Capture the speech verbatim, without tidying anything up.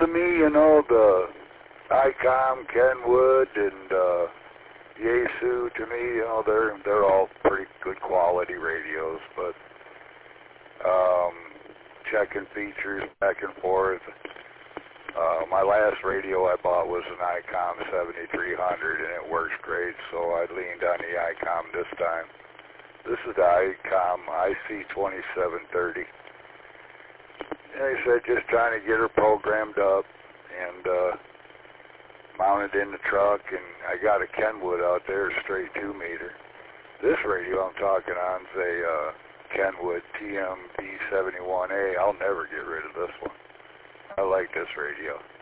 to me, you know, the ICOM, Kenwood, and uh, Yaesu, to me, you know, they're they're all pretty good quality radios, but um, checking features back and forth. Uh, my last radio I bought was an ICOM seventy-three hundred, and it works great, so I leaned on the ICOM this time. This is the ICOM I C twenty-seven thirty. And I said just trying to get her programmed up and uh, mounted in the truck, and I got a Kenwood out there, straight two meter. This radio I'm talking on is a uh, Kenwood T M B seventy-one A. I'll never get rid of this one. I like this radio.